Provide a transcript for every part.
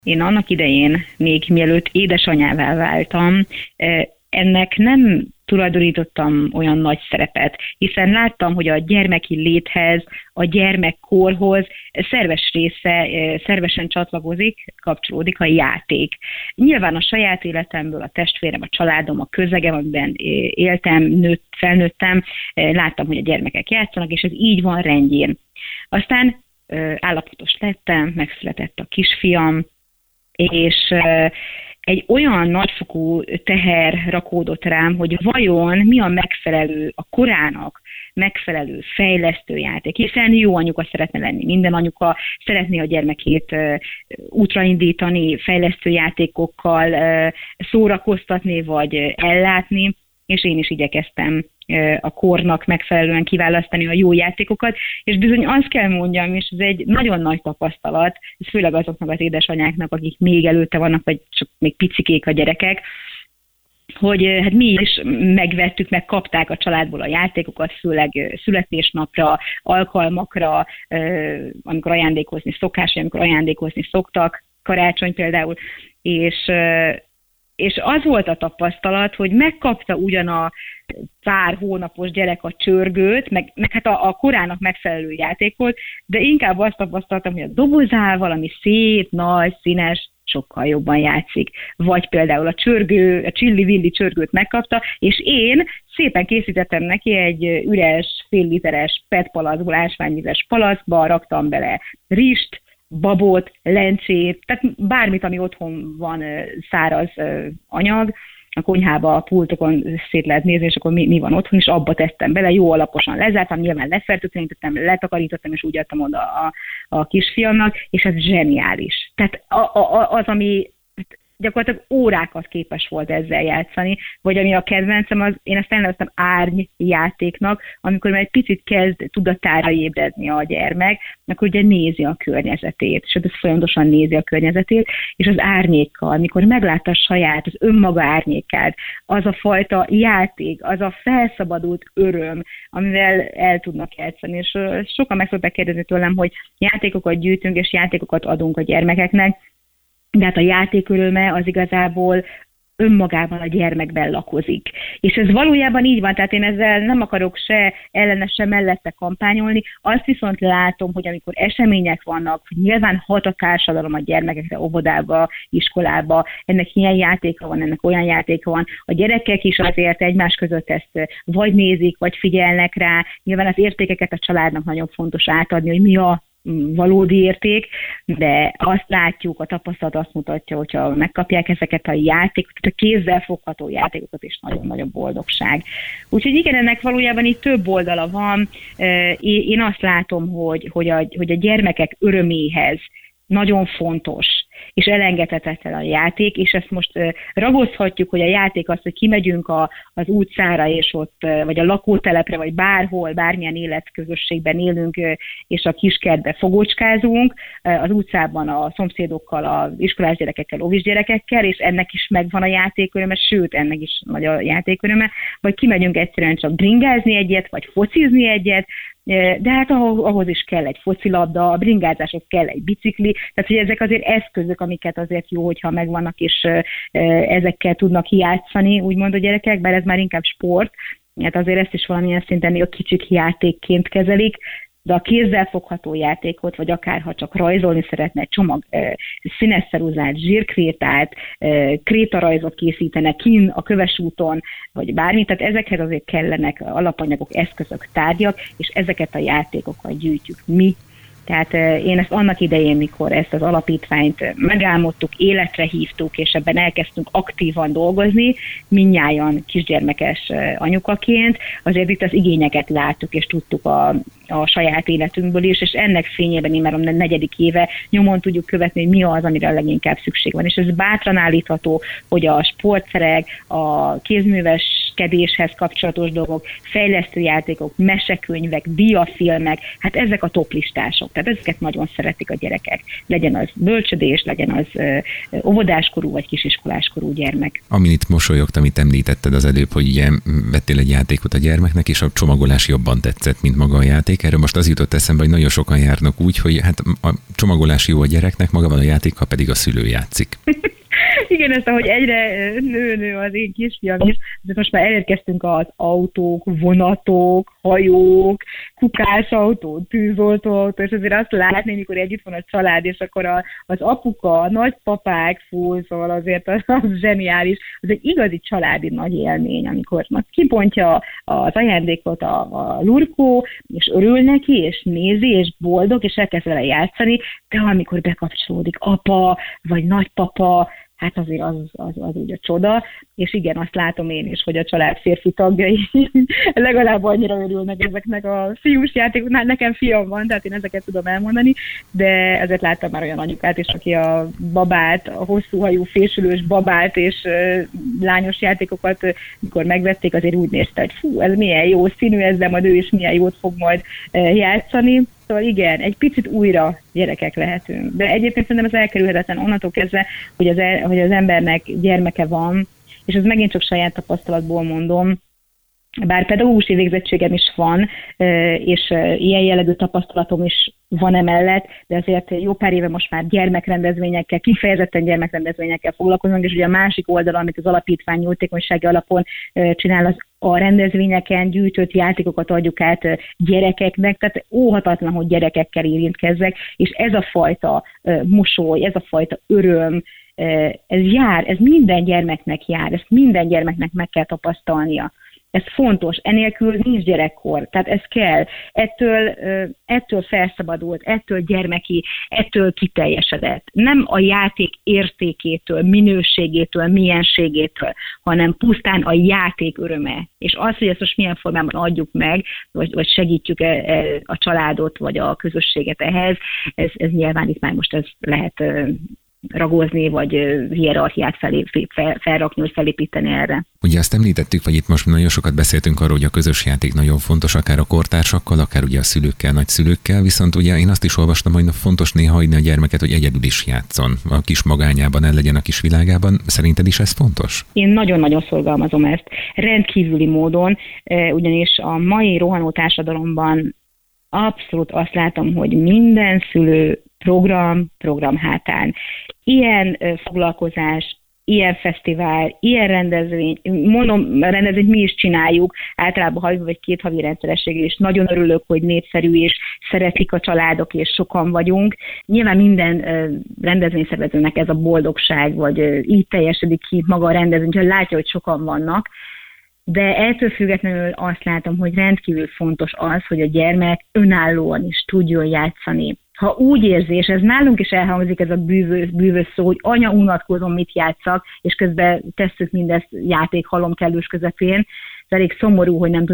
Én annak idején, még mielőtt édesanyává váltam, ennek nem tulajdonítottam olyan nagy szerepet, hiszen láttam, hogy a gyermeki léthez, a gyermekkorhoz szervesen csatlakozik, kapcsolódik a játék. Nyilván a saját életemből, a testvérem, a családom, a közegem, amiben éltem, felnőttem, láttam, hogy a gyermekek játszanak, és ez így van rendjén. Aztán állapotos lettem, megszületett a kisfiam, és egy olyan nagyfokú teher rakódott rám, hogy vajon mi a megfelelő, a korának megfelelő fejlesztő játék, hiszen jó anyuka szeretne lenni, minden anyuka szeretné a gyermekét útraindítani, fejlesztő játékokkal szórakoztatni, vagy ellátni, és én is igyekeztem a kornak megfelelően kiválasztani a jó játékokat, és bizony azt kell mondjam, és ez egy nagyon nagy tapasztalat, ez főleg azoknak az édesanyáknak, akik még előtte vannak, vagy csak még picikék a gyerekek, hogy hát mi is megvettük, megkapták a családból a játékokat, főleg születésnapra, alkalmakra, amikor ajándékozni szokás, amikor ajándékozni szoktak, karácsony például, és az volt a tapasztalat, hogy megkapta ugyan a pár hónapos gyerek a csörgőt, meg hát a korának megfelelő játékot, de inkább azt tapasztaltam, hogy a dobozával, ami szép, nagy, színes, sokkal jobban játszik. Vagy például a csilli-villi csörgőt megkapta, és én szépen készítettem neki egy üres, fél literes PET palacból, ásványvizes palacba, raktam bele rist, babot, lencsét, tehát bármit, ami otthon van száraz anyag, a konyhába, a pultokon szét lehet nézni, és akkor mi van otthon, és abba tettem bele, jó alaposan lezártam, nyilván lefertőtlenítettem, letakarítottam, és úgy adtam oda a kisfiamnak, és ez zseniális. Tehát az, ami gyakorlatilag órákat képes volt ezzel játszani, vagy ami a kedvencem, az én ezt elneveztem árnyjátéknak, amikor már egy picit kezd tudatára ébredni a gyermek, akkor ugye nézi a környezetét, és ez folyamatosan nézi a környezetét, és az árnyékkal, amikor meglátta saját, az önmaga árnyékát, az a fajta játék, az a felszabadult öröm, amivel el tudnak játszani, és sokan meg szokták kérdezni tőlem, hogy játékokat gyűjtünk, és játékokat adunk a gyermekeknek, de hát a játék öröme az igazából önmagában a gyermekben lakozik. És ez valójában így van, tehát én ezzel nem akarok se ellene, se mellette kampányolni, azt viszont látom, hogy amikor események vannak, hogy nyilván hat a társadalom a gyermekekre, óvodába, iskolába, ennek ilyen játéka van, ennek olyan játéka van, a gyerekek is azért egymás között ezt vagy nézik, vagy figyelnek rá, nyilván az értékeket a családnak nagyon fontos átadni, hogy mi a valódi érték, de azt látjuk, a tapasztalat azt mutatja, hogyha megkapják ezeket a játékokat, a kézzel fogható játékokat, és nagyon-nagyon boldogság. Úgyhogy igen, ennek valójában itt több oldala van. Én azt látom, hogy a gyermekek öröméhez nagyon fontos, és elengedhetetlen a játék, és ezt most ragozhatjuk, hogy a játék az, hogy kimegyünk az utcára, és ott, vagy a lakótelepre, vagy bárhol, bármilyen életközösségben élünk, és a kiskertbe fogócskázunk, az utcában a szomszédokkal, az iskolás gyerekekkel, óvis gyerekekkel, és ennek is megvan a játéköröme, sőt, ennek is nagy a játéköröme, vagy kimegyünk egyszerűen csak bringázni egyet, vagy focizni egyet, de hát ahhoz is kell egy focilabda, a bringázáshoz kell egy bicikli, tehát hogy ezek azért eszközök, amiket azért jó, hogyha megvannak, és ezekkel tudnak játszani, úgymond a gyerekek, bár ez már inkább sport, hát azért ezt is valamilyen szinten a kicsik játékként kezelik, de a kézzel fogható játékot, vagy akár ha csak rajzolni szeretne, egy csomag színes ceruzát, zsírkrétát, krétarajzot készítenek kin a kövesúton, vagy bármit, tehát ezekhez azért kellenek alapanyagok, eszközök, tárgyak, és ezeket a játékokat gyűjtjük mi. Tehát én ezt annak idején, mikor ezt az alapítványt megálmodtuk, életre hívtuk, és ebben elkezdtünk aktívan dolgozni, mindnyájan kisgyermekes anyukaként, azért itt az igényeket láttuk, és tudtuk a saját életünkből is, és ennek fényében én már a 4. éve nyomon tudjuk követni, hogy mi az, amire a leginkább szükség van. És ez bátran állítható, hogy a sportszerek, a kézműves kedéshez kapcsolatos dolgok, fejlesztő játékok, mesekönyvek, diafilmek, hát ezek a toplistások. Tehát ezeket nagyon szeretik a gyerekek. Legyen az bölcsödés, legyen az óvodáskorú vagy kisiskoláskorú gyermek. Amin itt mosolyogtam, amit említetted az előbb, hogy ugye vettél egy játékot a gyermeknek, és a csomagolás jobban tetszett, mint maga a játék. Erről most az jutott eszembe, hogy nagyon sokan járnak úgy, hogy hát a csomagolás jó a gyereknek, maga van a játékkal pedig a szülő játszik. Igen, ezt ahogy egyre nő az én kisfiam is, de most már elérkeztünk az autók, vonatok, hajók, kukásautó, tűzoltóautó, és azért azt látni, mikor együtt van a család, és akkor az apuka, a nagypapák, szóval azért az zseniális, az egy igazi családi nagy élmény, amikor kibontja az ajándékot a lurkó, és örül neki, és nézi, és boldog, és elkezd vele játszani, de amikor bekapcsolódik apa, vagy nagypapa, hát azért az úgy a csoda, és igen, azt látom én is, hogy a család férfi tagjai legalább annyira örülnek ezeknek a fiús játékoknál. Nekem fiam van, tehát én ezeket tudom elmondani, de ezért láttam már olyan anyukát is, aki a babát, a hosszú hajú fésülős babát és lányos játékokat, mikor megvették, azért úgy nézte, hogy fú, ez milyen jó színű, ezzel majd ő is milyen jót fog majd játszani. Szóval igen, egy picit újra gyerekek lehetünk. De egyébként szerintem ez elkerülhetetlen onnantól kezdve, hogy az embernek gyermeke van, és ez megint csak saját tapasztalatból mondom, bár pedagógusi végzettségem is van, és ilyen jellegű tapasztalatom is van emellett, de azért jó pár éve most már gyermekrendezvényekkel, kifejezetten gyermekrendezvényekkel foglalkozunk, és ugye a másik oldalon, amit az alapítvány jótékonysági alapon csinál, az a rendezvényeken gyűjtött játékokat adjuk át gyerekeknek, tehát óhatatlan, hogy gyerekekkel érintkezzek, és ez a fajta mosoly, ez a fajta öröm, ez minden gyermeknek jár, ezt minden gyermeknek meg kell tapasztalnia. Ez fontos, enélkül nincs gyerekkor, tehát ez kell. Ettől felszabadult, ettől gyermeki, ettől kiteljesedett. Nem a játék értékétől, minőségétől, mienségétől, hanem pusztán a játék öröme. És az, hogy ezt most milyen formában adjuk meg, vagy segítjük a családot, vagy a közösséget ehhez, ez nyilván itt már most ez lehet ragozni, vagy hierarchiát felrakni, vagy felépíteni erre. Ugye azt említettük, vagy itt most nagyon sokat beszéltünk arról, hogy a közös játék nagyon fontos, akár a kortársakkal, akár ugye a szülőkkel, nagyszülőkkel, viszont ugye én azt is olvastam, hogy fontos néha hagyni a gyermeket, hogy egyedül is játszon, a kis magányában, el legyen a kis világában. Szerinted is ez fontos? Én nagyon-nagyon szorgalmazom ezt, rendkívüli módon, ugyanis a mai rohanó társadalomban abszolút azt látom, hogy minden szülő program hátán. Ilyen foglalkozás, ilyen fesztivál, ilyen rendezvény, rendezvényt mi is csináljuk, általában havi vagy 2 havi rendszerességgel, és nagyon örülök, hogy népszerű, és szeretik a családok, és sokan vagyunk. Nyilván minden rendezvényszervezőnek ez a boldogság, vagy így teljesedik ki maga a rendezvény, hogy látja, hogy sokan vannak, de ettől függetlenül azt látom, hogy rendkívül fontos az, hogy a gyermek önállóan is tudjon játszani. Ha úgy érzi, és ez nálunk is elhangzik ez a bűvös szó, hogy anya, unatkozom, mit játszak, és közben tesszük mindezt játékhalom kellős közepén, ez elég szomorú, hogy nem tud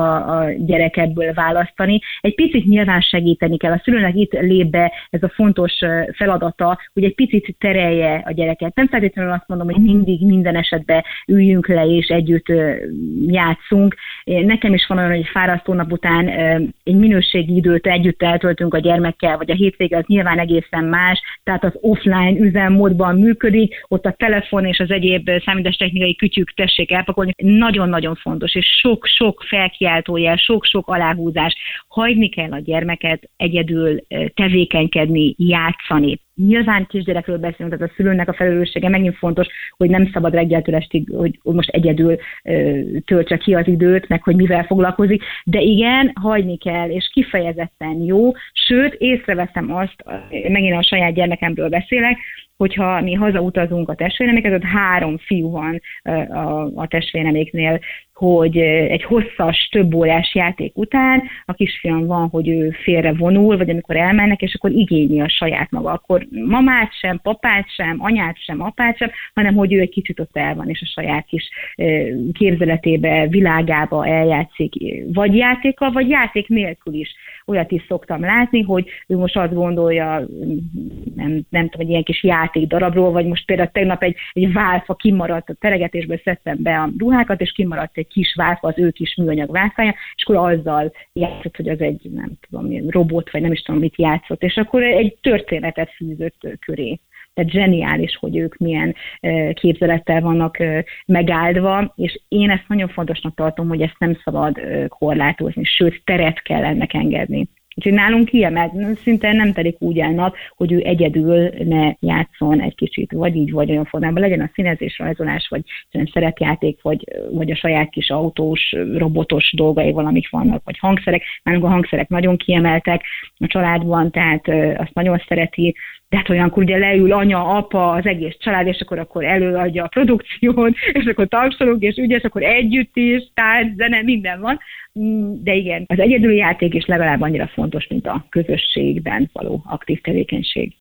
a gyerek ebből választani. Egy picit nyilván segíteni kell. A szülőnek itt lép be ez a fontos feladata, hogy egy picit terelje a gyereket. Nem feltétlenül azt mondom, hogy mindig, minden esetben üljünk le és együtt játszunk. Nekem is van olyan, hogy fárasztó nap után egy minőségi időt együtt eltöltünk a gyermekkel, vagy a hétvége az nyilván egészen más, tehát az offline üzemmódban működik, ott a telefon és az egyéb számítástechnikai kütyük tessék elpakolni. Nagyon-nagyon fontos, és sok-sok felkiáltójel, sok-sok aláhúzás. Hagyni kell a gyermeket egyedül tevékenykedni, játszani. Nyilván kisgyerekről beszélünk, tehát a szülőnek a felelőssége megint fontos, hogy nem szabad reggeltől estig, hogy most egyedül töltse ki az időt, meg hogy mivel foglalkozik, de igen, hagyni kell, és kifejezetten jó, sőt, észreveszem azt, megint a saját gyermekemről beszélek, hogyha mi hazautazunk a testvéremekhez, ott 3 fiú van a testvéreméknél, hogy egy hosszas, több órás játék után a kisfiam van, hogy ő félre vonul, vagy amikor elmennek, és akkor igényli a saját maga. Akkor mamát sem, papát sem, anyát sem, apát sem, hanem hogy ő egy kicsit ott el van, és a saját kis képzeletébe, világába eljátszik, vagy játékkal, vagy játék nélkül is. Olyat is szoktam látni, hogy ő most azt gondolja, nem tudom, hogy ilyen kis játék darabról, vagy most például tegnap egy válfa kimaradt, a teregetésből szedtem be a ruhákat, és kimaradt egy kis válfa, az ő kis műanyag válfája, és akkor azzal játszott, hogy az egy, nem tudom, robot, vagy nem is tudom, mit játszott, és akkor egy történetet fűzött köré. Tehát zseniális, hogy ők milyen képzelettel vannak megáldva, és én ezt nagyon fontosnak tartom, hogy ezt nem szabad korlátozni, sőt, teret kell ennek engedni. Úgyhogy nálunk kiemelt, szinte nem telik úgy el nap, hogy ő egyedül ne játszon egy kicsit, vagy így, vagy olyan formában, legyen a színezés, rajzolás, vagy szerepjáték, vagy a saját kis autós, robotos dolgai valamik vannak, vagy hangszerek. Nálunk a hangszerek nagyon kiemeltek a családban, tehát azt nagyon szereti. Tehát olyankor ugye leül anya, apa, az egész család, és akkor előadja a produkciót, és akkor tapsolunk, és ügyes, akkor együtt is, tánc, zene, minden van. De igen, az egyedüli játék is legalább annyira fontos, mint a közösségben való aktív tevékenység.